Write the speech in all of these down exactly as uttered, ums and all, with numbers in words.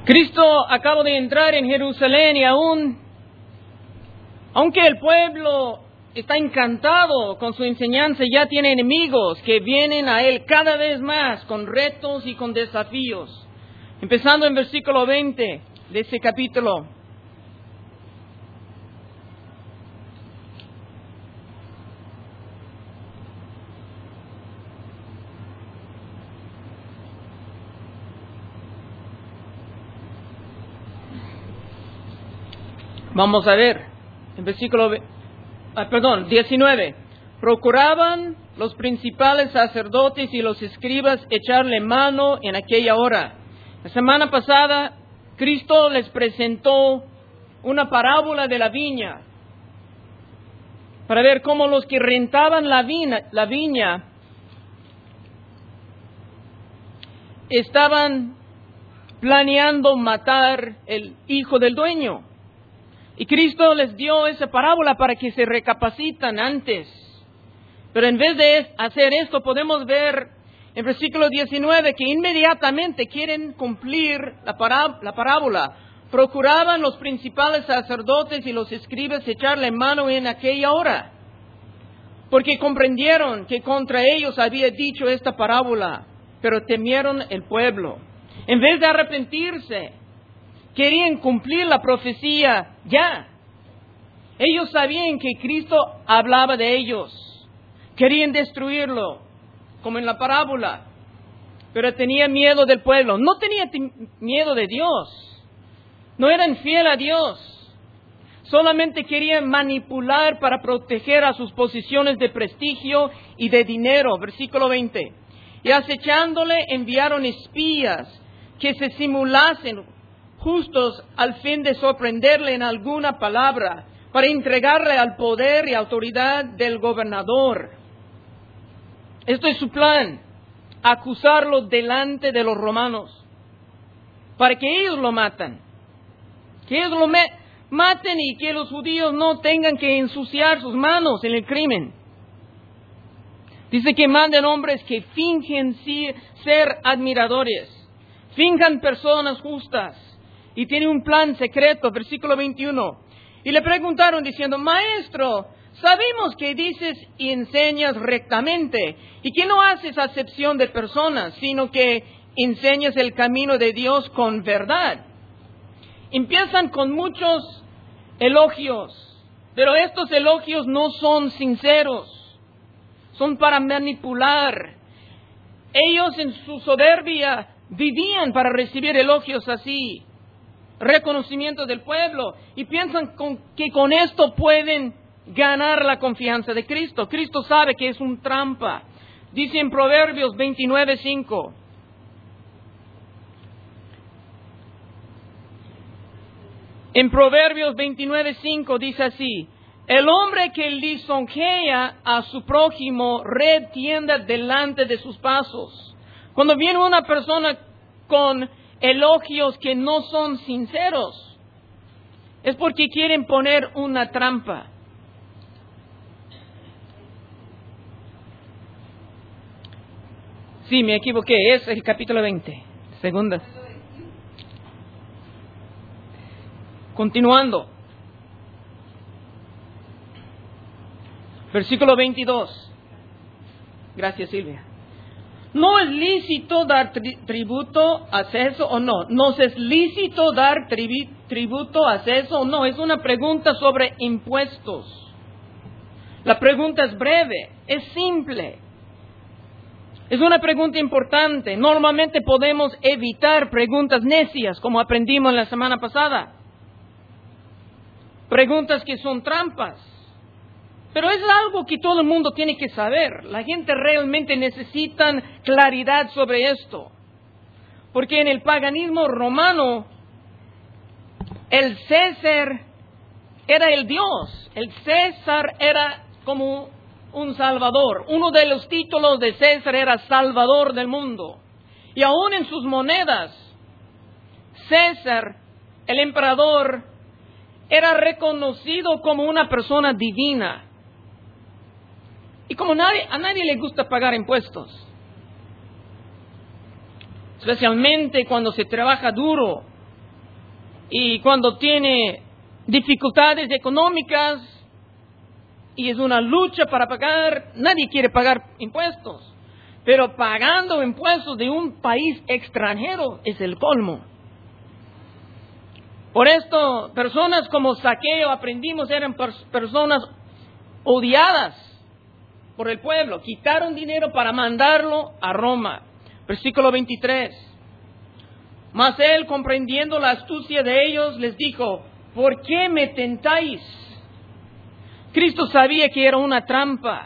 Cristo acaba de entrar en Jerusalén y aún, aunque el pueblo está encantado con su enseñanza, ya tiene enemigos que vienen a él cada vez más con retos y con desafíos. Empezando en versículo veinte de ese capítulo. Vamos a ver, en versículo, ah, perdón, diecinueve. Procuraban los principales sacerdotes y los escribas echarle mano en aquella hora. La semana pasada, Cristo les presentó una parábola de la viña, para ver cómo los que rentaban la viña, la viña estaban planeando matar el hijo del dueño. Y Cristo les dio esa parábola para que se recapacitan antes. Pero en vez de hacer esto, podemos ver en versículo diecinueve que inmediatamente quieren cumplir la, pará, la parábola. Procuraban los principales sacerdotes y los escribas echarle mano en aquella hora, porque comprendieron que contra ellos había dicho esta parábola, pero temieron el pueblo. En vez de arrepentirse, querían cumplir la profecía ya. Ellos sabían que Cristo hablaba de ellos. Querían destruirlo, como en la parábola. Pero tenían miedo del pueblo. No tenían miedo de Dios. No eran fieles a Dios. Solamente querían manipular para proteger a sus posiciones de prestigio y de dinero. Versículo veinte. Y acechándole enviaron espías que se simulasen justos al fin de sorprenderle en alguna palabra, para entregarle al poder y autoridad del gobernador. Esto es su plan, acusarlo delante de los romanos, para que ellos lo matan, que ellos lo me- maten y que los judíos no tengan que ensuciar sus manos en el crimen. Dice que manden hombres que fingen ser admiradores, finjan personas justas, y tiene un plan secreto, versículo veintiuno. Y le preguntaron diciendo: Maestro, sabemos que dices y enseñas rectamente, y que no haces acepción de personas, sino que enseñas el camino de Dios con verdad. Empiezan con muchos elogios, pero estos elogios no son sinceros, son para manipular. Ellos en su soberbia vivían para recibir elogios así, reconocimiento del pueblo, y piensan con, que con esto pueden ganar la confianza de Cristo. Cristo sabe que es un trampa. Dice en Proverbios veintinueve cinco. En Proverbios veintinueve cinco dice así: el hombre que lisonjea a su prójimo retiende delante de sus pasos. Cuando viene una persona con elogios que no son sinceros, es porque quieren poner una trampa. Sí, me equivoqué, es el capítulo veinte, segunda. Continuando. Versículo veintidós. Gracias, Silvia. ¿No es lícito dar tri- tributo a César o no? ¿Nos es lícito dar tribi- tributo a César o no? Es una pregunta sobre impuestos. La pregunta es breve, es simple. Es una pregunta importante. Normalmente podemos evitar preguntas necias, como aprendimos la semana pasada. Preguntas que son trampas. Pero es algo que todo el mundo tiene que saber. La gente realmente necesita claridad sobre esto. Porque en el paganismo romano, el César era el Dios. El César era como un salvador. Uno de los títulos de César era salvador del mundo. Y aún en sus monedas, César, el emperador, era reconocido como una persona divina. Y como nadie, a nadie le gusta pagar impuestos, especialmente cuando se trabaja duro y cuando tiene dificultades económicas y es una lucha para pagar, nadie quiere pagar impuestos. Pero pagando impuestos de un país extranjero es el colmo. Por esto, personas como Zaqueo, aprendimos, eran pers- personas odiadas por el pueblo. Quitaron dinero para mandarlo a Roma. Versículo veintitrés. Mas él, comprendiendo la astucia de ellos, les dijo: ¿por qué me tentáis? Cristo sabía que era una trampa.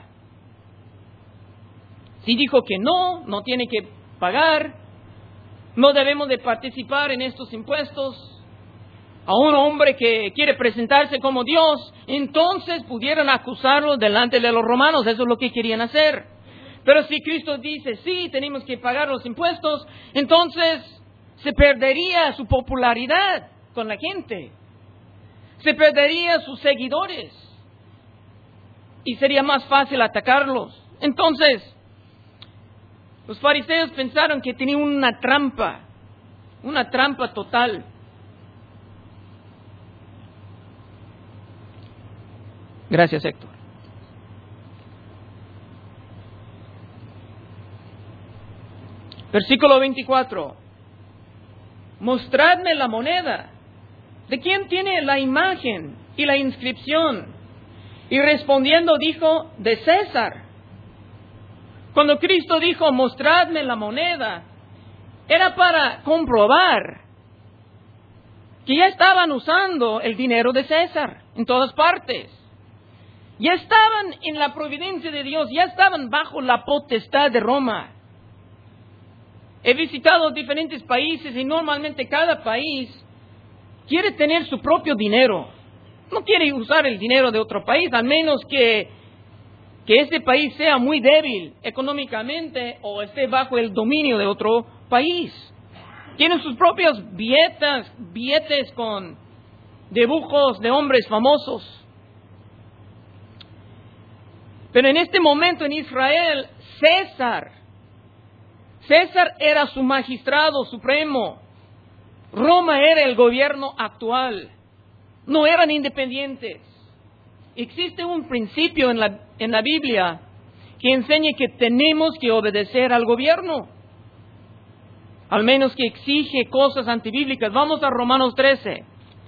Si dijo que no, no tiene que pagar, no debemos de participar en estos impuestos, a un hombre que quiere presentarse como Dios, entonces pudieran acusarlo delante de los romanos. Eso es lo que querían hacer. Pero si Cristo dice, sí, tenemos que pagar los impuestos, entonces se perdería su popularidad con la gente, se perdería sus seguidores y sería más fácil atacarlos. Entonces, los fariseos pensaron que tenían una trampa, una trampa total. Gracias, Héctor. Versículo veinticuatro. Mostradme la moneda. ¿De quién tiene la imagen y la inscripción? Y respondiendo dijo, de César. Cuando Cristo dijo, mostradme la moneda, era para comprobar que ya estaban usando el dinero de César en todas partes. Ya estaban en la providencia de Dios, ya estaban bajo la potestad de Roma. He visitado diferentes países y normalmente cada país quiere tener su propio dinero. No quiere usar el dinero de otro país, al menos que, que ese país sea muy débil económicamente o esté bajo el dominio de otro país. Tienen sus propios billetes, billetes con dibujos de hombres famosos. Pero en este momento en Israel, César, César era su magistrado supremo. Roma era el gobierno actual. No eran independientes. Existe un principio en la, en la Biblia que enseña que tenemos que obedecer al gobierno, al menos que exige cosas antibíblicas. Vamos a Romanos trece.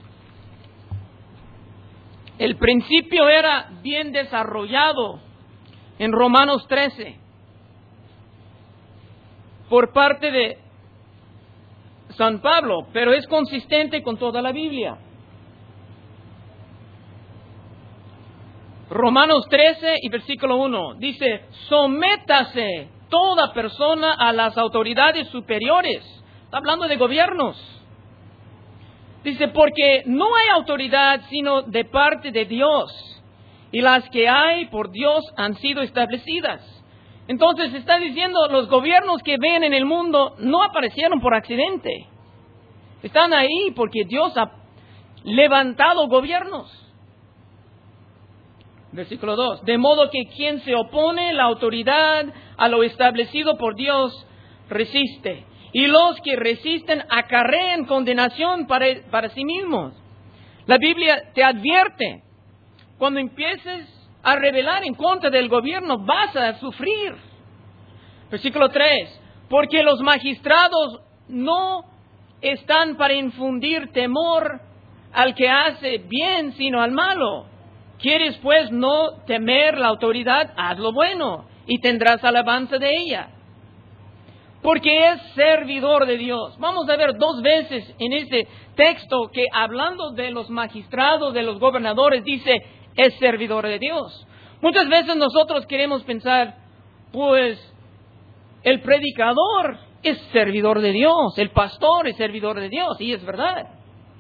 El principio era bien desarrollado en Romanos trece por parte de San Pablo, pero es consistente con toda la Biblia. Romanos trece y versículo uno dice, sométase toda persona a las autoridades superiores. Está hablando de gobiernos. Dice, porque no hay autoridad sino de parte de Dios, y las que hay por Dios han sido establecidas. Entonces está diciendo, los gobiernos que ven en el mundo no aparecieron por accidente. Están ahí porque Dios ha levantado gobiernos. Versículo dos. De modo que quien se opone la autoridad a lo establecido por Dios resiste. Y los que resisten acarrean condenación para, para sí mismos. La Biblia te advierte, cuando empieces a rebelar en contra del gobierno, vas a sufrir. Versículo tres. Porque los magistrados no están para infundir temor al que hace bien, sino al malo. ¿Quieres pues no temer la autoridad? Haz lo bueno y tendrás alabanza de ella. Porque es servidor de Dios. Vamos a ver dos veces en este texto que hablando de los magistrados, de los gobernadores, dice, es servidor de Dios. Muchas veces nosotros queremos pensar, pues, el predicador es servidor de Dios, el pastor es servidor de Dios, y es verdad.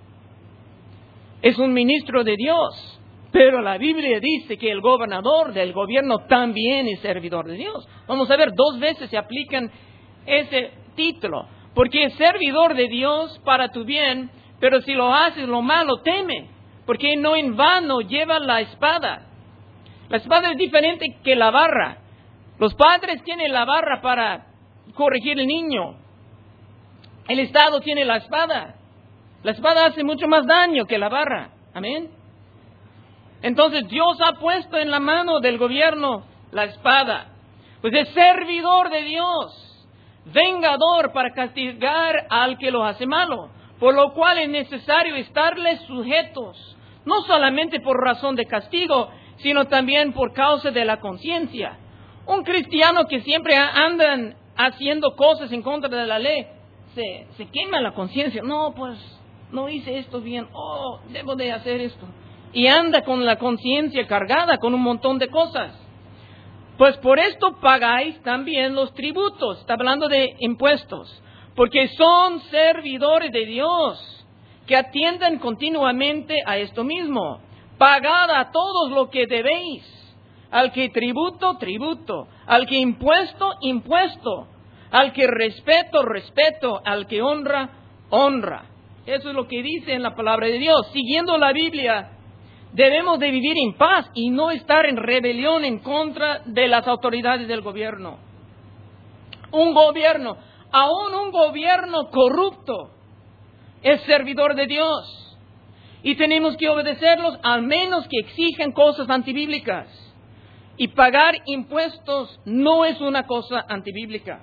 Es un ministro de Dios. Pero la Biblia dice que el gobernador del gobierno también es servidor de Dios. Vamos a ver, dos veces se aplican ese título. Porque es servidor de Dios para tu bien, pero si lo haces lo malo, teme. Porque no en vano lleva la espada. La espada es diferente que la barra. Los padres tienen la barra para corregir al niño. El Estado tiene la espada. La espada hace mucho más daño que la vara. Amén. Entonces Dios ha puesto en la mano del gobierno la espada. Pues es servidor de Dios, vengador para castigar al que lo hace malo. Por lo cual es necesario estarles sujetos, no solamente por razón de castigo, sino también por causa de la conciencia. Un cristiano que siempre andan haciendo cosas en contra de la ley, se, se quema la conciencia. No, pues no hice esto bien, oh, debo de hacer esto. Y anda con la conciencia cargada con un montón de cosas. Pues por esto pagáis también los tributos. Está hablando de impuestos. Porque son servidores de Dios que atienden continuamente a esto mismo. Pagad a todos lo que debéis. Al que tributo, tributo. Al que impuesto, impuesto. Al que respeto, respeto. Al que honra, honra. Eso es lo que dice en la palabra de Dios. Siguiendo la Biblia, debemos de vivir en paz y no estar en rebelión en contra de las autoridades del gobierno. Un gobierno, aún un gobierno corrupto, es servidor de Dios. Y tenemos que obedecerlos al menos que exijan cosas antibíblicas. Y pagar impuestos no es una cosa antibíblica.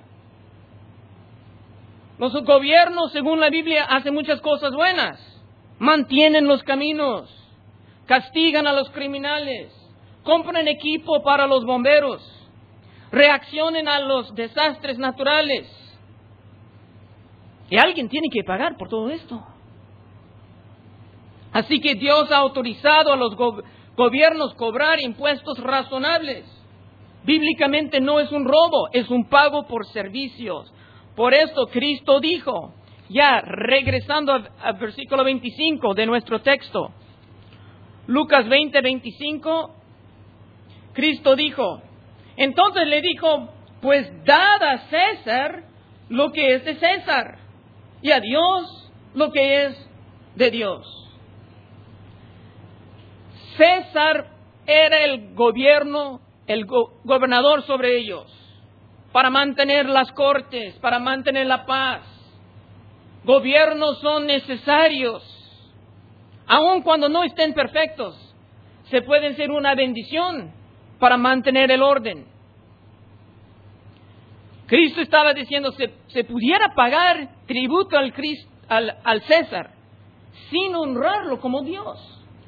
Los gobiernos, según la Biblia, hacen muchas cosas buenas. Mantienen los caminos, castigan a los criminales, compran equipo para los bomberos, reaccionan a los desastres naturales. Y alguien tiene que pagar por todo esto. Así que Dios ha autorizado a los go- gobiernos cobrar impuestos razonables. Bíblicamente no es un robo, es un pago por servicios. Por esto Cristo dijo, ya regresando al versículo veinticinco de nuestro texto, Lucas veinte, veinticinco, Cristo dijo, entonces le dijo, pues dad a César lo que es de César y a Dios lo que es de Dios. César era el gobierno, el go- gobernador sobre ellos, para mantener las cortes, para mantener la paz. Gobiernos son necesarios. Aun cuando no estén perfectos, se pueden ser una bendición para mantener el orden. Cristo estaba diciendo, se, se pudiera pagar tributo al, Cristo, al, al César sin honrarlo como Dios.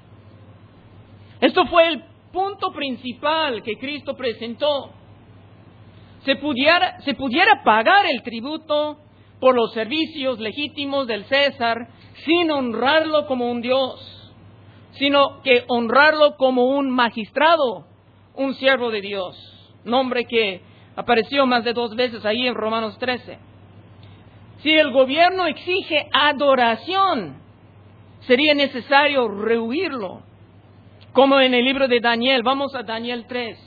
Esto fue el punto principal que Cristo presentó. Se pudiera, se pudiera pagar el tributo por los servicios legítimos del César sin honrarlo como un Dios, sino que honrarlo como un magistrado, un siervo de Dios, nombre que apareció más de dos veces ahí en Romanos trece. Si el gobierno exige adoración, sería necesario rehuirlo, como en el libro de Daniel. Vamos a Daniel tres.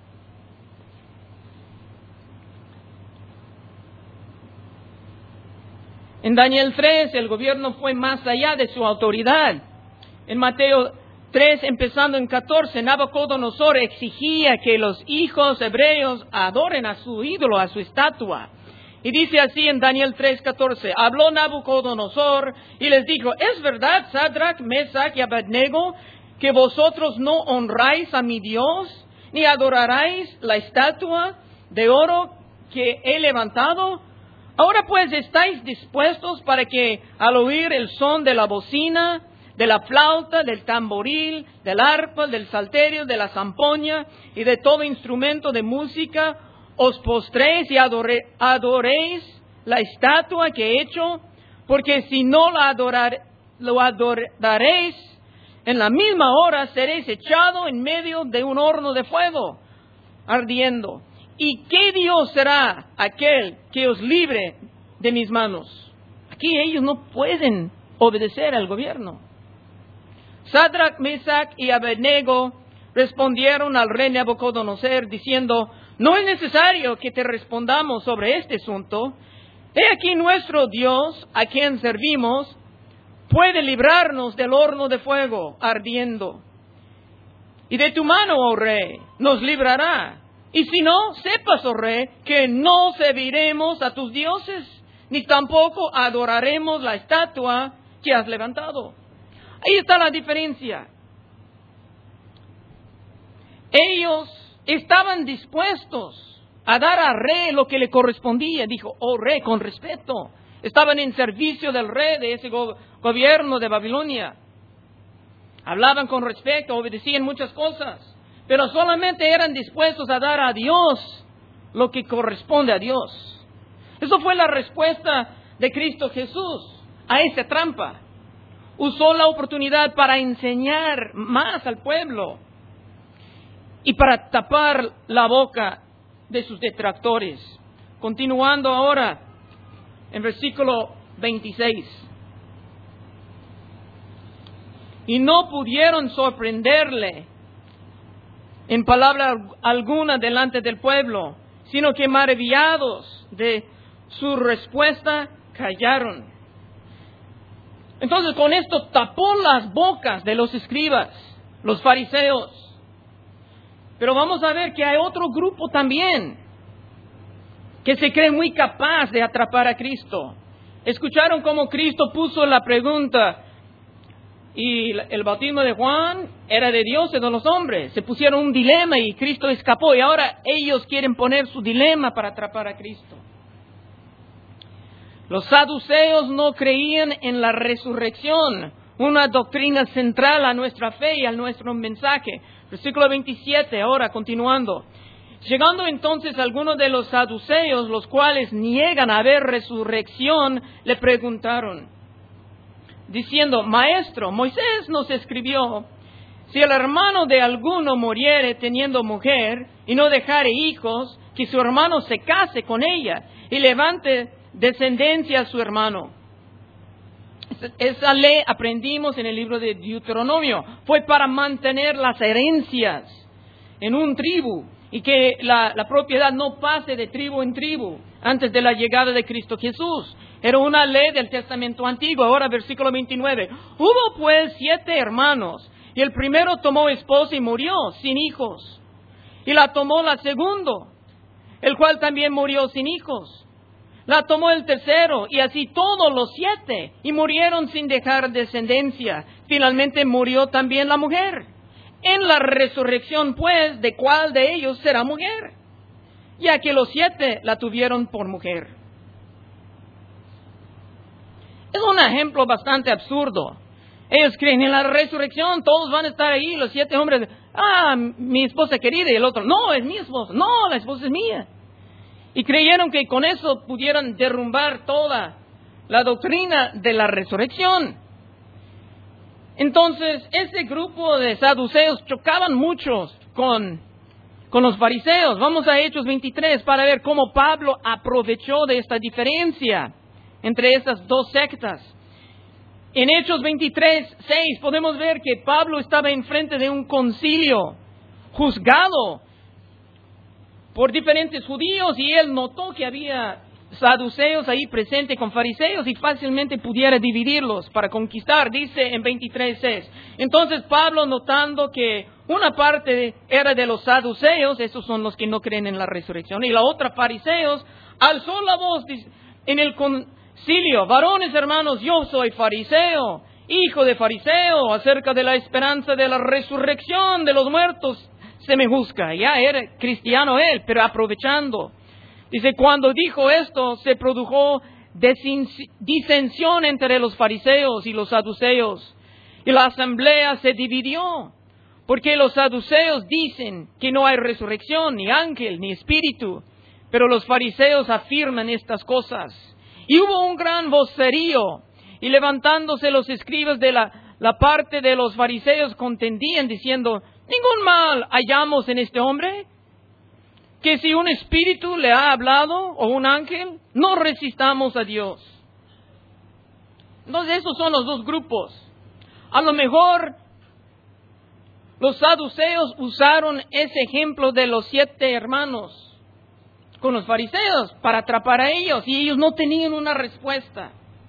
En Daniel tres, el gobierno fue más allá de su autoridad. En Mateo tres, empezando en catorce, Nabucodonosor exigía que los hijos hebreos adoren a su ídolo, a su estatua. Y dice así en Daniel tres, catorce, habló Nabucodonosor y les dijo, ¿es verdad, Sadrach, Mesach y Abednego, que vosotros no honráis a mi Dios, ni adoraréis la estatua de oro que he levantado? Ahora pues, ¿estáis dispuestos para que al oír el son de la bocina, de la flauta, del tamboril, del arpa, del salterio, de la zampoña y de todo instrumento de música, os postréis y adore, adoréis la estatua que he hecho? Porque si no la adorar, lo adoraréis, en la misma hora seréis echado en medio de un horno de fuego ardiendo. ¿Y qué Dios será aquel que os libre de mis manos? Aquí ellos no pueden obedecer al gobierno. Sadrach, Mesach y Abednego respondieron al rey Nabucodonosor diciendo, no es necesario que te respondamos sobre este asunto. He aquí nuestro Dios, a quien servimos, puede librarnos del horno de fuego ardiendo. Y de tu mano, oh rey, nos librará. Y si no, sepas, oh rey, que no serviremos a tus dioses, ni tampoco adoraremos la estatua que has levantado. Ahí está la diferencia. Ellos estaban dispuestos a dar al rey lo que le correspondía. Dijo, oh rey, con respeto. Estaban en servicio del rey de ese go- gobierno de Babilonia. Hablaban con respeto, obedecían muchas cosas. Pero solamente eran dispuestos a dar a Dios lo que corresponde a Dios. Eso fue la respuesta de Cristo Jesús a esa trampa. Usó la oportunidad para enseñar más al pueblo y para tapar la boca de sus detractores. Continuando ahora en versículo veintiséis. Y no pudieron sorprenderle en palabra alguna delante del pueblo, sino que maravillados de su respuesta, callaron. Entonces con esto tapó las bocas de los escribas, los fariseos. Pero vamos a ver que hay otro grupo también que se cree muy capaz de atrapar a Cristo. Escucharon cómo Cristo puso la pregunta, y el bautismo de Juan era de Dios y de los hombres. Se pusieron un dilema y Cristo escapó, y ahora ellos quieren poner su dilema para atrapar a Cristo. Los saduceos no creían en la resurrección, una doctrina central a nuestra fe y a nuestro mensaje. Versículo veintisiete, ahora continuando. Llegando entonces algunos de los saduceos, los cuales niegan haber resurrección, le preguntaron, diciendo, Maestro, Moisés nos escribió, si el hermano de alguno muriere teniendo mujer y no dejare hijos, que su hermano se case con ella y levante descendencia a su hermano. Esa ley aprendimos en el libro de Deuteronomio. Fue para mantener las herencias en un tribu y que la, la propiedad no pase de tribu en tribu antes de la llegada de Cristo Jesús. Era una ley del Testamento Antiguo. Ahora versículo veintinueve. Hubo pues siete hermanos, y el primero tomó esposa y murió sin hijos. Y la tomó la segundo, el cual también murió sin hijos. La tomó el tercero, y así todos los siete, y murieron sin dejar descendencia. Finalmente murió también la mujer. En la resurrección, pues, ¿de cuál de ellos será mujer? Ya que los siete la tuvieron por mujer. Es un ejemplo bastante absurdo. Ellos creen en la resurrección, todos van a estar ahí, los siete hombres, ah, mi esposa querida, y el otro, no, es mi esposa, no, la esposa es mía. Y creyeron que con eso pudieran derrumbar toda la doctrina de la resurrección. Entonces, ese grupo de saduceos chocaban mucho con, con los fariseos. Vamos a Hechos veintitrés para ver cómo Pablo aprovechó de esta diferencia entre estas dos sectas. En Hechos veintitrés, seis, podemos ver que Pablo estaba enfrente de un concilio, juzgado por diferentes judíos, y él notó que había saduceos ahí presentes con fariseos y fácilmente pudiera dividirlos para conquistar. Dice en veintitrés seis. Entonces Pablo, notando que una parte era de los saduceos, esos son los que no creen en la resurrección, y la otra fariseos, alzó la voz en el concilio, varones hermanos, yo soy fariseo, hijo de fariseo, acerca de la esperanza de la resurrección de los muertos se me juzga. Ya era cristiano él, pero aprovechando. Dice, cuando dijo esto, se produjo disensión entre los fariseos y los saduceos, y la asamblea se dividió, porque los saduceos dicen que no hay resurrección, ni ángel, ni espíritu, pero los fariseos afirman estas cosas. Y hubo un gran vocerío, y levantándose los escribas de la, la parte de los fariseos contendían, diciendo, ¿ningún mal hallamos en este hombre? Que si un espíritu le ha hablado, o un ángel, no resistamos a Dios. Entonces esos son los dos grupos. A lo mejor los saduceos usaron ese ejemplo de los siete hermanos con los fariseos para atrapar a ellos, y ellos no tenían una respuesta.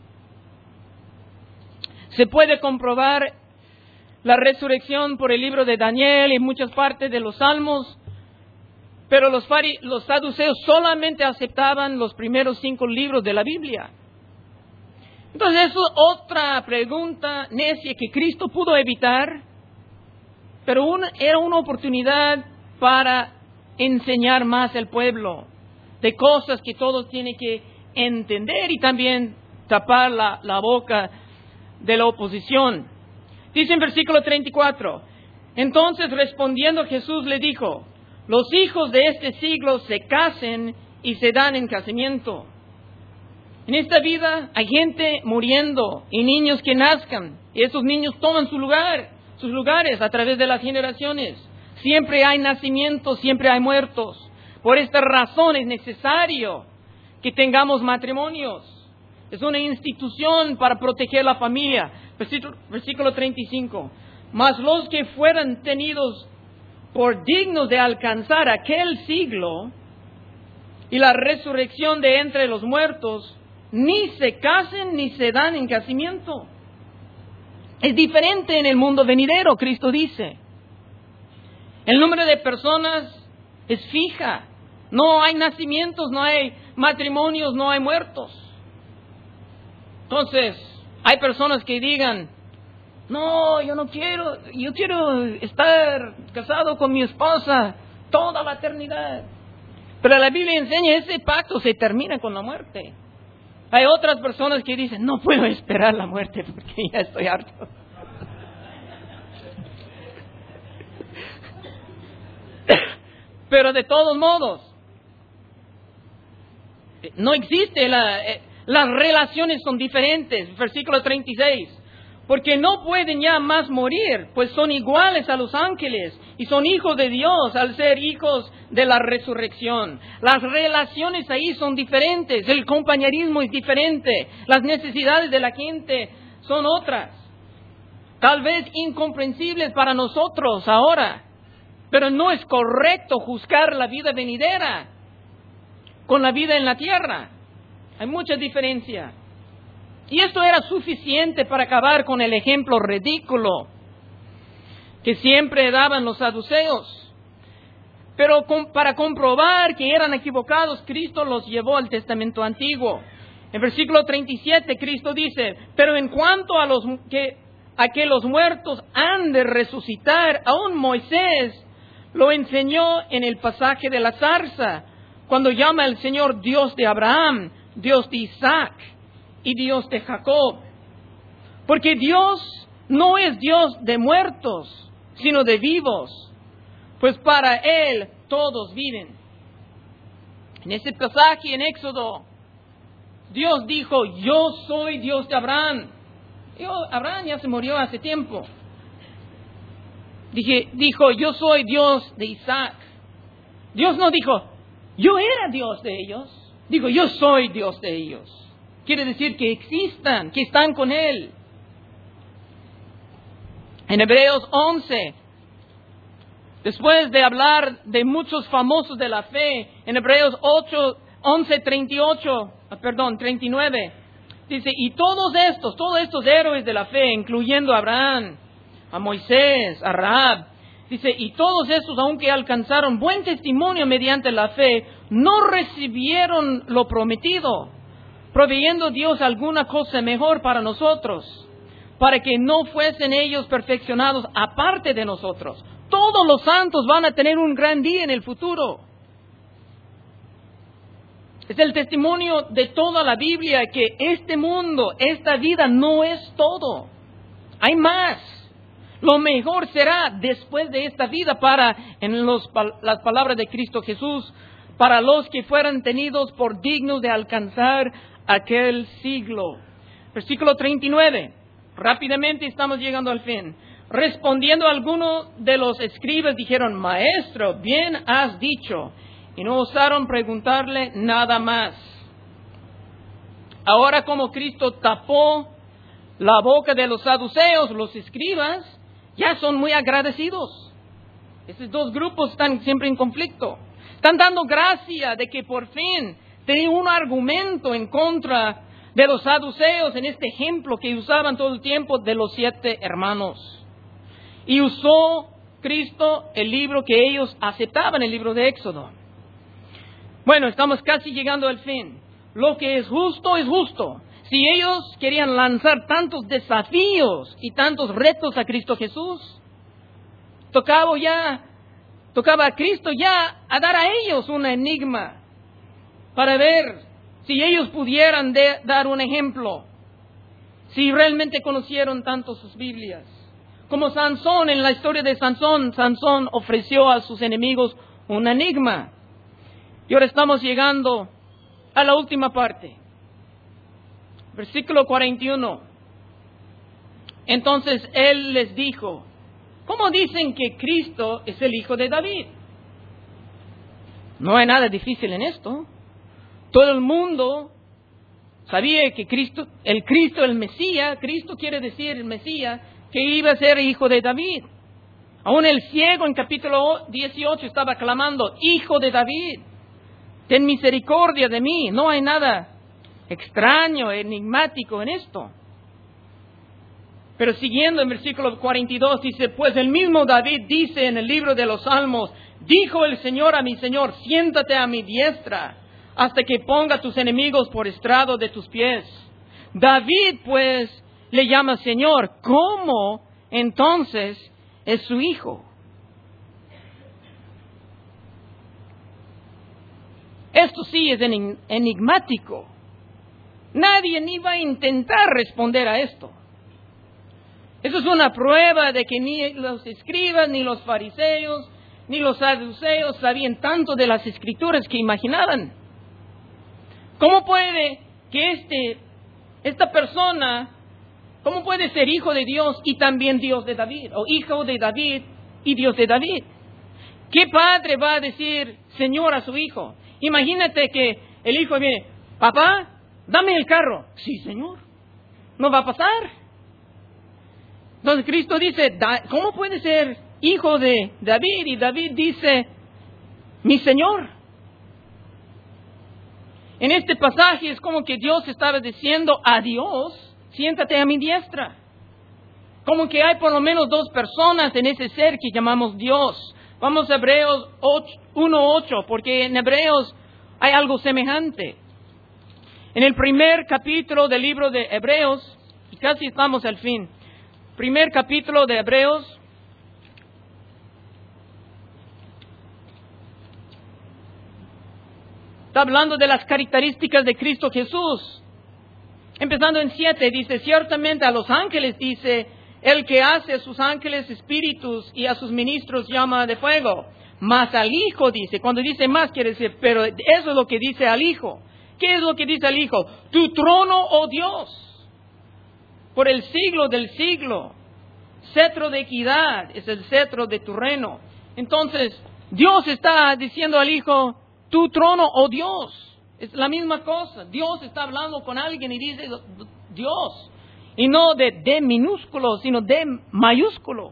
Se puede comprobar la resurrección por el libro de Daniel y muchas partes de los Salmos, pero los, fari- los saduceos solamente aceptaban los primeros cinco libros de la Biblia. Entonces, eso es otra pregunta necia que Cristo pudo evitar, pero una, era una oportunidad para enseñar más al pueblo de cosas que todos tienen que entender y también tapar la, la boca de la oposición. Dice en versículo treinta y cuatro, entonces respondiendo Jesús le dijo, los hijos de este siglo se casen y se dan en casamiento. En esta vida hay gente muriendo y niños que nazcan, y esos niños toman su lugar, sus lugares a través de las generaciones. Siempre hay nacimientos, siempre hay muertos. Por esta razón es necesario que tengamos matrimonios. Es una institución para proteger la familia. Versículo, versículo treinta y cinco. Mas los que fueran tenidos por dignos de alcanzar aquel siglo y la resurrección de entre los muertos, ni se casen ni se dan en casamiento. Es diferente en el mundo venidero, Cristo dice. El número de personas es fija. No hay nacimientos, no hay matrimonios, no hay muertos. Entonces, hay personas que digan, no, yo no quiero, yo quiero estar casado con mi esposa toda la eternidad. Pero la Biblia enseña, ese pacto se termina con la muerte. Hay otras personas que dicen, no puedo esperar la muerte porque ya estoy harto. Pero de todos modos, no existe, la, eh, las relaciones son diferentes. Versículo treinta y seis. Porque no pueden ya más morir, pues son iguales a los ángeles y son hijos de Dios al ser hijos de la resurrección. Las relaciones ahí son diferentes, el compañerismo es diferente, las necesidades de la gente son otras. Tal vez incomprensibles para nosotros ahora, pero no es correcto juzgar la vida venidera con la vida en la tierra. Hay mucha diferencia. Y esto era suficiente para acabar con el ejemplo ridículo que siempre daban los saduceos. Pero con, para comprobar que eran equivocados, Cristo los llevó al Testamento Antiguo. En versículo treinta y siete, Cristo dice, pero en cuanto a, los, que, a que los muertos han de resucitar, aún Moisés lo enseñó en el pasaje de la zarza, cuando llama al Señor Dios de Abraham, Dios de Isaac y Dios de Jacob. Porque Dios no es Dios de muertos, sino de vivos, pues para Él todos viven. En ese pasaje en Éxodo, Dios dijo, yo soy Dios de Abraham. Yo, Abraham ya se murió hace tiempo. Dije, dijo, yo soy Dios de Isaac. Dios no dijo, yo era Dios de ellos. Digo, yo soy Dios de ellos. Quiere decir que existan, que están con Él. En Hebreos once, después de hablar de muchos famosos de la fe, en Hebreos ocho, once, treinta y ocho, perdón, treinta y nueve, dice, y todos estos, todos estos héroes de la fe, incluyendo a Abraham, a Moisés, a Rahab, dice, y todos estos, aunque alcanzaron buen testimonio mediante la fe, no recibieron lo prometido, proveyendo Dios alguna cosa mejor para nosotros, para que no fuesen ellos perfeccionados aparte de nosotros. Todos los santos van a tener un gran día en el futuro. Es el testimonio de toda la Biblia que este mundo, esta vida no es todo. Hay más. Lo mejor será después de esta vida para, en los, las palabras de Cristo Jesús, para los que fueran tenidos por dignos de alcanzar aquel siglo. Versículo treinta y nueve. Rápidamente estamos llegando al fin. Respondiendo algunos de los escribas dijeron, Maestro, bien has dicho. Y no osaron preguntarle nada más. Ahora como Cristo tapó la boca de los saduceos, los escribas ya son muy agradecidos. Estos dos grupos están siempre en conflicto. Están dando gracia de que por fin tienen un argumento en contra de los saduceos en este ejemplo que usaban todo el tiempo de los siete hermanos. Y usó Cristo el libro que ellos aceptaban, el libro de Éxodo. Bueno, estamos casi llegando al fin. Lo que es justo es justo. Si ellos querían lanzar tantos desafíos y tantos retos a Cristo Jesús, tocaba ya, tocaba a Cristo ya a dar a ellos un enigma para ver si ellos pudieran de, dar un ejemplo, si realmente conocieron tanto sus Biblias. Como Sansón, en la historia de Sansón, Sansón ofreció a sus enemigos un enigma. Y ahora estamos llegando a la última parte. Versículo cuarenta y uno. Entonces él les dijo, ¿cómo dicen que Cristo es el hijo de David? No hay nada difícil en esto. Todo el mundo sabía que Cristo, el Cristo, el Mesías, Cristo quiere decir el Mesías, que iba a ser hijo de David. Aún el ciego en capítulo dieciocho estaba clamando, hijo de David, ten misericordia de mí. No hay nada extraño, enigmático en esto. Pero siguiendo en versículo cuarenta y dos dice, pues el mismo David dice en el libro de los Salmos, dijo el Señor a mi Señor, siéntate a mi diestra, hasta que ponga tus enemigos por estrado de tus pies. David pues le llama Señor. ¿Cómo entonces es su hijo? Esto sí es enigmático. Nadie ni va a intentar responder a esto. Eso es una prueba de que ni los escribas, ni los fariseos, ni los saduceos sabían tanto de las escrituras que imaginaban. ¿Cómo puede que este, esta persona, cómo puede ser hijo de Dios y también Dios de David? O hijo de David y Dios de David. ¿Qué padre va a decir Señor a su hijo? Imagínate que el hijo viene, papá, dame el carro. Sí, Señor. No va a pasar. Entonces Cristo dice, ¿cómo puede ser hijo de David? Y David dice, mi Señor. En este pasaje es como que Dios estaba diciendo a Dios, siéntate a mi diestra. Como que hay por lo menos dos personas en ese ser que llamamos Dios. Vamos a Hebreos uno ocho, porque en Hebreos hay algo semejante. En el primer capítulo del libro de Hebreos, y casi estamos al fin, primer capítulo de Hebreos, está hablando de las características de Cristo Jesús. Empezando en siete, dice, ciertamente a los ángeles, dice, el que hace a sus ángeles espíritus y a sus ministros llama de fuego. Mas al Hijo dice, cuando dice más quiere decir, pero eso es lo que dice al Hijo. ¿Qué es lo que dice al Hijo? Tu trono, oh Dios, por el siglo del siglo. Cetro de equidad es el cetro de tu reino. Entonces, Dios está diciendo al Hijo, tu trono, oh Dios. Es la misma cosa. Dios está hablando con alguien y dice, Dios. Y no de D minúsculo, sino de mayúsculo.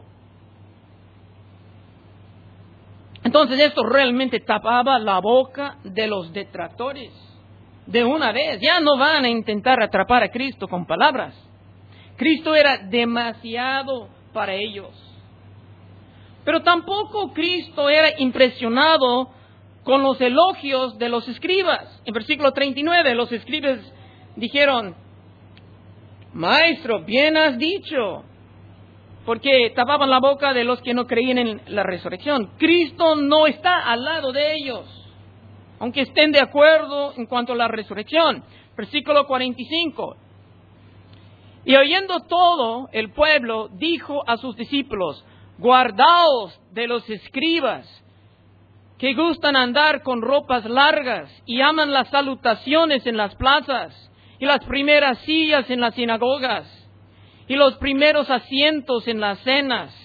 Entonces esto realmente tapaba la boca de los detractores. De una vez, ya no van a intentar atrapar a Cristo con palabras. Cristo era demasiado para ellos. Pero tampoco Cristo era impresionado con los elogios de los escribas. En versículo treinta y nueve, los escribas dijeron, Maestro, bien has dicho, porque tapaban la boca de los que no creían en la resurrección. Cristo no está al lado de ellos, aunque estén de acuerdo en cuanto a la resurrección. Versículo cuarenta y cinco. Y oyendo todo el pueblo, dijo a sus discípulos, guardaos de los escribas, que gustan andar con ropas largas y aman las salutaciones en las plazas, y las primeras sillas en las sinagogas, y los primeros asientos en las cenas.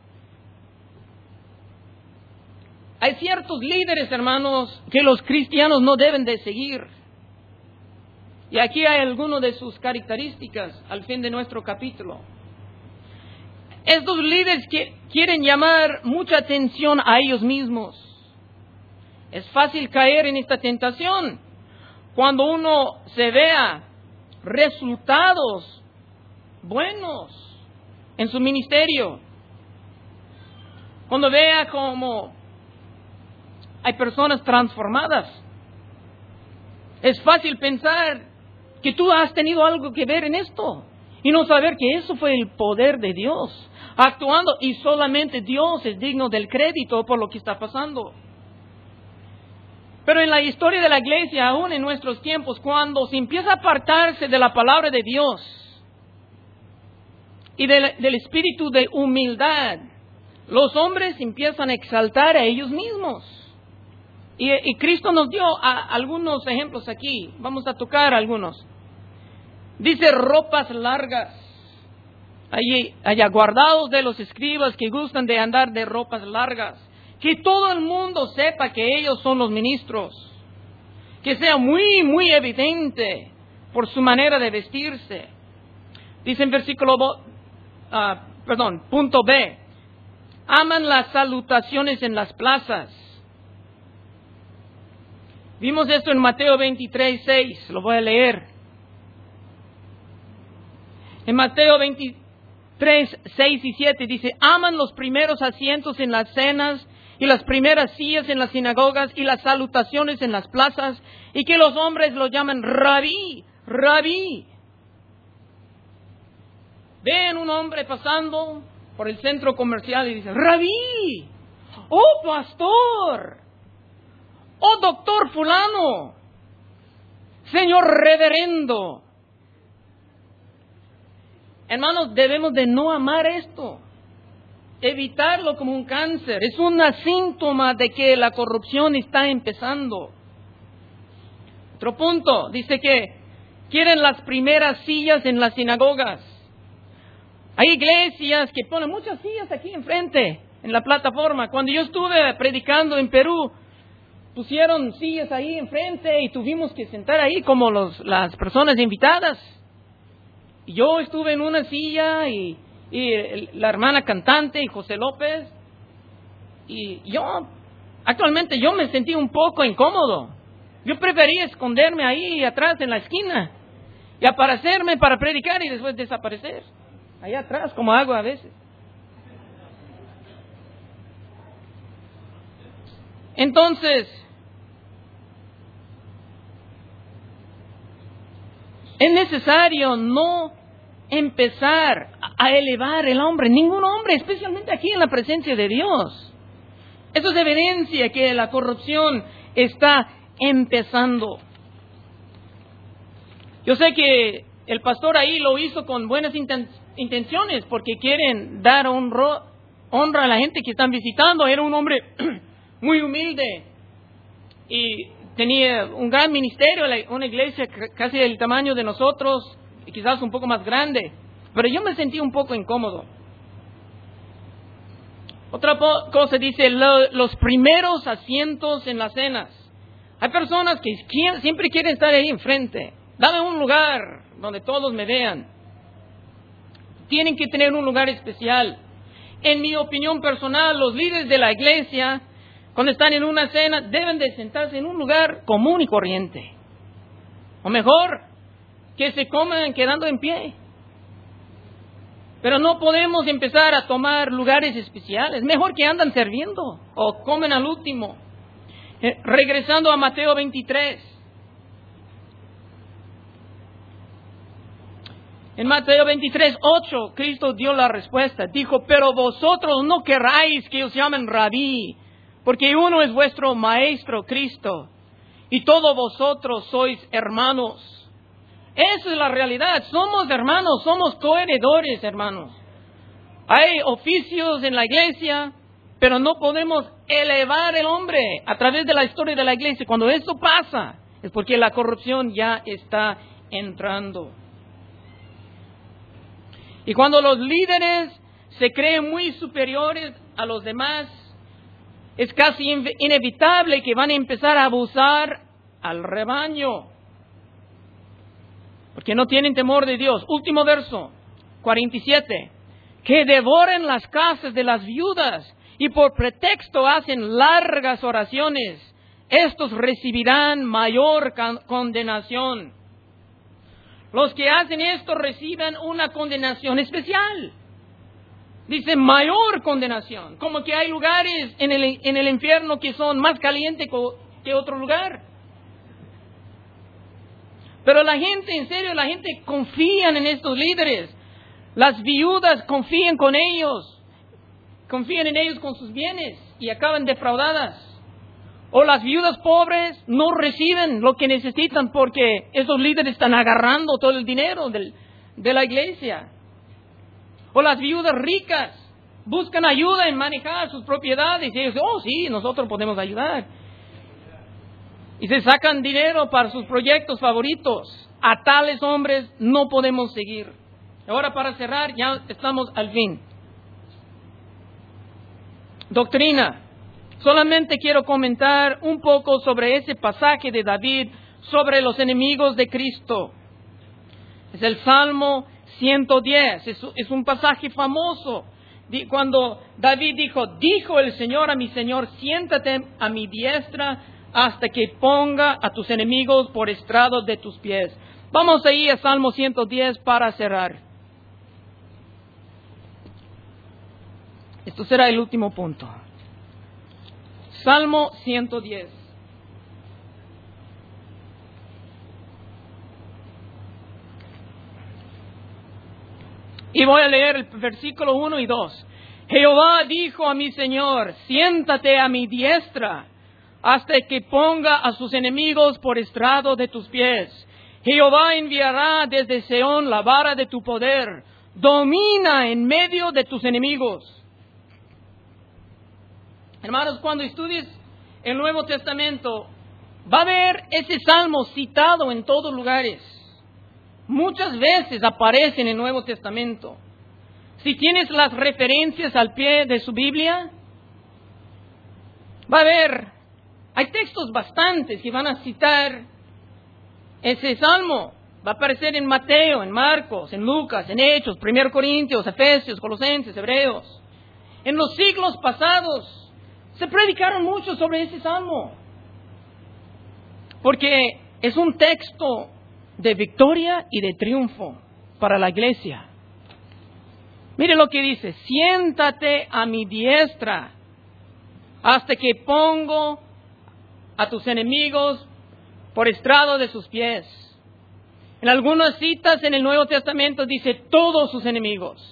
Hay ciertos líderes, hermanos, que los cristianos no deben de seguir. Y aquí hay algunas de sus características al fin de nuestro capítulo. Estos líderes que quieren llamar mucha atención a ellos mismos. Es fácil caer en esta tentación cuando uno se vea resultados buenos en su ministerio. Cuando vea cómo hay personas transformadas. Es fácil pensar que tú has tenido algo que ver en esto y no saber que eso fue el poder de Dios actuando, y solamente Dios es digno del crédito por lo que está pasando. Pero en la historia de la iglesia, aún en nuestros tiempos, cuando se empieza a apartarse de la palabra de Dios y del, del espíritu de humildad, los hombres empiezan a exaltar a ellos mismos. Y, y Cristo nos dio a, algunos ejemplos aquí. Vamos a tocar algunos. Dice ropas largas. Allí, allá guardados de los escribas que gustan de andar de ropas largas. Que todo el mundo sepa que ellos son los ministros. Que sea muy, muy evidente por su manera de vestirse. Dice en versículo, uh, perdón, punto B. Aman las salutaciones en las plazas. Vimos esto en Mateo veintitrés, seis. Lo voy a leer. En Mateo veintitrés, seis y siete dice, aman los primeros asientos en las cenas y las primeras sillas en las sinagogas y las salutaciones en las plazas, y que los hombres lo llaman rabí, rabí. Ven un hombre pasando por el centro comercial y dice, rabí, oh pastor, oh doctor fulano, señor reverendo. Hermanos, debemos de no amar esto, evitarlo como un cáncer. Es un síntoma de que la corrupción está empezando. Otro punto, dice que quieren las primeras sillas en las sinagogas. Hay iglesias que ponen muchas sillas aquí enfrente, en la plataforma. Cuando yo estuve predicando en Perú, pusieron sillas ahí enfrente y tuvimos que sentar ahí como los, las personas invitadas. Yo estuve en una silla y, y la hermana cantante y José López, y yo, actualmente yo me sentí un poco incómodo. Yo prefería esconderme ahí atrás en la esquina y aparecerme para predicar y después desaparecer allá atrás, como hago a veces. Entonces, es necesario no empezar a elevar el hombre, ningún hombre, especialmente aquí en la presencia de Dios. Eso es evidencia que la corrupción está empezando. Yo sé que el pastor ahí lo hizo con buenas inten- intenciones, porque quieren dar honro, honra a la gente que están visitando. Era un hombre muy humilde y tenía un gran ministerio, una iglesia casi del tamaño de nosotros, y quizás un poco más grande. Pero yo me sentí un poco incómodo. Otra po- cosa dice, lo, los primeros asientos en las cenas. Hay personas que quieren, siempre quieren estar ahí enfrente. Dame un lugar donde todos me vean. Tienen que tener un lugar especial. En mi opinión personal, los líderes de la iglesia, cuando están en una cena, deben de sentarse en un lugar común y corriente. O mejor, que se coman quedando en pie. Pero no podemos empezar a tomar lugares especiales. Mejor que andan sirviendo o comen al último. Eh, regresando a Mateo veintitrés. En Mateo veintitrés, ocho, Cristo dio la respuesta. Dijo, pero vosotros no querráis que os llamen rabí, porque uno es vuestro maestro, Cristo, y todos vosotros sois hermanos. Esa es la realidad. Somos hermanos, somos coheredores, hermanos. Hay oficios en la iglesia, pero no podemos elevar el hombre a través de la historia de la iglesia. Cuando esto pasa, es porque la corrupción ya está entrando. Y cuando los líderes se creen muy superiores a los demás, es casi inevitable que van a empezar a abusar al rebaño, porque no tienen temor de Dios. Último verso, cuarenta y siete. Que devoren las casas de las viudas y por pretexto hacen largas oraciones. Estos recibirán mayor condenación. Los que hacen esto reciben una condenación especial. Dice mayor condenación. Como que hay lugares en el, en el infierno que son más calientes que otro lugar. Pero la gente, en serio, la gente confía en estos líderes. Las viudas confían con ellos. Confían en ellos con sus bienes y acaban defraudadas. O las viudas pobres no reciben lo que necesitan porque esos líderes están agarrando todo el dinero del, de la iglesia. O las viudas ricas buscan ayuda en manejar sus propiedades y ellos dicen, oh sí, nosotros podemos ayudar. Y se sacan dinero para sus proyectos favoritos. A tales hombres no podemos seguir. Ahora para cerrar, ya estamos al fin. Doctrina. Solamente quiero comentar un poco sobre ese pasaje de David sobre los enemigos de Cristo. Es el Salmo ciento diez. Es, es un pasaje famoso. Cuando David dijo, dijo el Señor a mi Señor, siéntate a mi diestra hasta que ponga a tus enemigos por estrado de tus pies. Vamos ahí a Salmo ciento diez para cerrar. Esto será el último punto. Salmo ciento diez. Y voy a leer el versículo uno y dos. Jehová dijo a mi Señor, siéntate a mi diestra hasta que ponga a sus enemigos por estrado de tus pies. Jehová enviará desde Seón la vara de tu poder. Domina en medio de tus enemigos. Hermanos, cuando estudies el Nuevo Testamento, va a ver ese salmo citado en todos lugares. Muchas veces aparece en el Nuevo Testamento. Si tienes las referencias al pie de su Biblia, va a ver, hay textos bastantes que van a citar ese salmo. Va a aparecer en Mateo, en Marcos, en Lucas, en Hechos, Primero Corintios, Efesios, Colosenses, Hebreos. En los siglos pasados se predicaron mucho sobre ese salmo, porque es un texto de victoria y de triunfo para la iglesia. Mire lo que dice, siéntate a mi diestra hasta que pongo a tus enemigos por estrado de sus pies. En algunas citas en el Nuevo Testamento dice todos sus enemigos.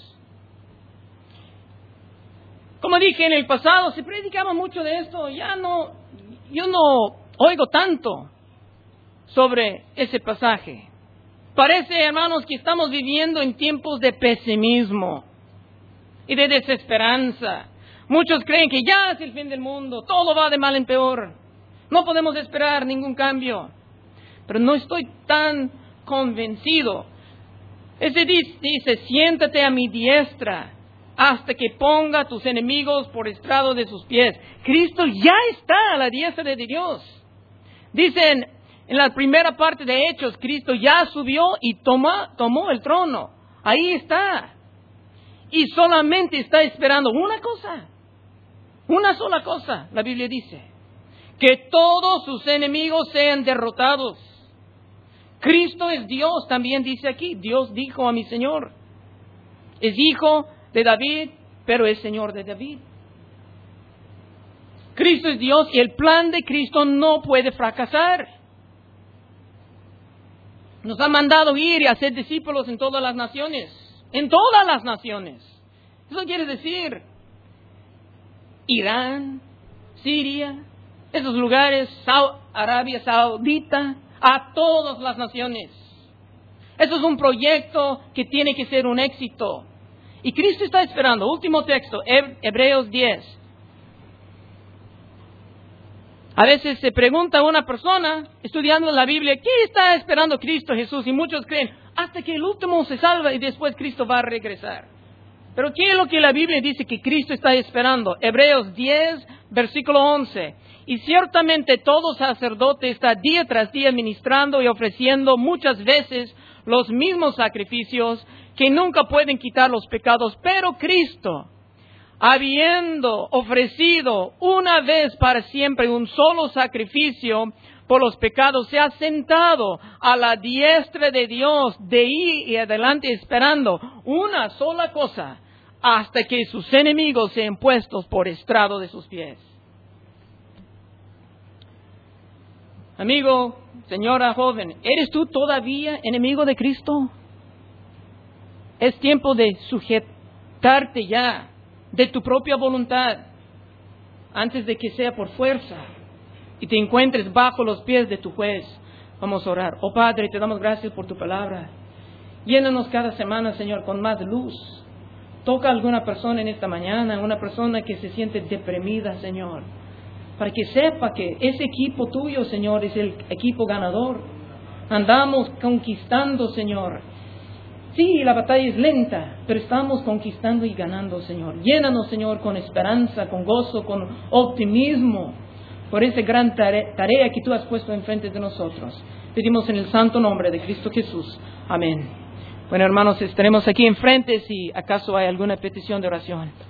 Como dije en el pasado, se predicaba mucho de esto. Ya no, yo no oigo tanto sobre ese pasaje. Parece, hermanos, que estamos viviendo en tiempos de pesimismo y de desesperanza. Muchos creen que ya es el fin del mundo, todo va de mal en peor. No podemos esperar ningún cambio. Pero no estoy tan convencido. Ese dice, dice, siéntate a mi diestra hasta que ponga a tus enemigos por estrado de sus pies. Cristo ya está a la diestra de Dios. Dicen en la primera parte de Hechos, Cristo ya subió y toma, tomó el trono. Ahí está. Y solamente está esperando una cosa. Una sola cosa, la Biblia dice. Que todos sus enemigos sean derrotados. Cristo es Dios, también dice aquí. Dios dijo a mi Señor. Es hijo de David, pero es Señor de David. Cristo es Dios y el plan de Cristo no puede fracasar. Nos ha mandado ir y hacer discípulos en todas las naciones. En todas las naciones. Eso quiere decir Irán, Siria, esos lugares, Arabia Saudita, a todas las naciones. Eso es un proyecto que tiene que ser un éxito. Y Cristo está esperando. Último texto, Hebreos diez. A veces se pregunta a una persona estudiando la Biblia, ¿qué está esperando Cristo Jesús? Y muchos creen, hasta que el último se salva y después Cristo va a regresar. Pero ¿qué es lo que la Biblia dice que Cristo está esperando? Hebreos diez, versículo once. Y ciertamente todo sacerdote está día tras día ministrando y ofreciendo muchas veces los mismos sacrificios que nunca pueden quitar los pecados, pero Cristo, habiendo ofrecido una vez para siempre un solo sacrificio por los pecados, se ha sentado a la diestra de Dios de ahí y adelante esperando una sola cosa, hasta que sus enemigos sean puestos por estrado de sus pies. Amigo, señora joven, ¿eres tú todavía enemigo de Cristo? Es tiempo de sujetarte ya de tu propia voluntad antes de que sea por fuerza y te encuentres bajo los pies de tu juez. Vamos a orar. Oh Padre, te damos gracias por tu palabra. Llénanos cada semana, Señor, con más luz. Toca a alguna persona en esta mañana, una persona que se siente deprimida, Señor, para que sepa que ese equipo tuyo, Señor, es el equipo ganador. Andamos conquistando, Señor. Sí, la batalla es lenta, pero estamos conquistando y ganando, Señor. Llénanos, Señor, con esperanza, con gozo, con optimismo, por esa gran tarea, tarea que tú has puesto enfrente de nosotros. Pedimos en el santo nombre de Cristo Jesús. Amén. Bueno, hermanos, estaremos aquí enfrente si acaso hay alguna petición de oración.